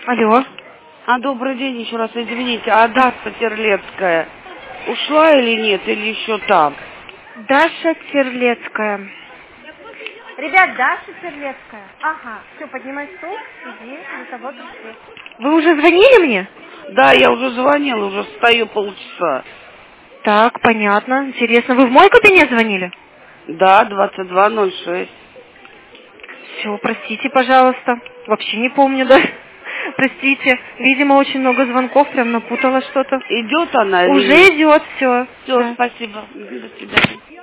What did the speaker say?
Алло. Добрый день еще раз, извините. Даша Терлецкая ушла или нет, или еще там? Даша Терлецкая. Ребят, Даша Терлецкая. Ага, все, поднимай стул, иди, за тобой пришли. Вы уже звонили мне? Да, я уже звонила, уже стою полчаса. Так, понятно. Интересно, вы в мой кабинет звонили? Да, 2206. Все, простите, пожалуйста. Вообще не помню, да? Простите. Видимо, очень много звонков, прям напутала что-то. Идет она или Уже нет? идет, все. Все, спасибо. До свидания.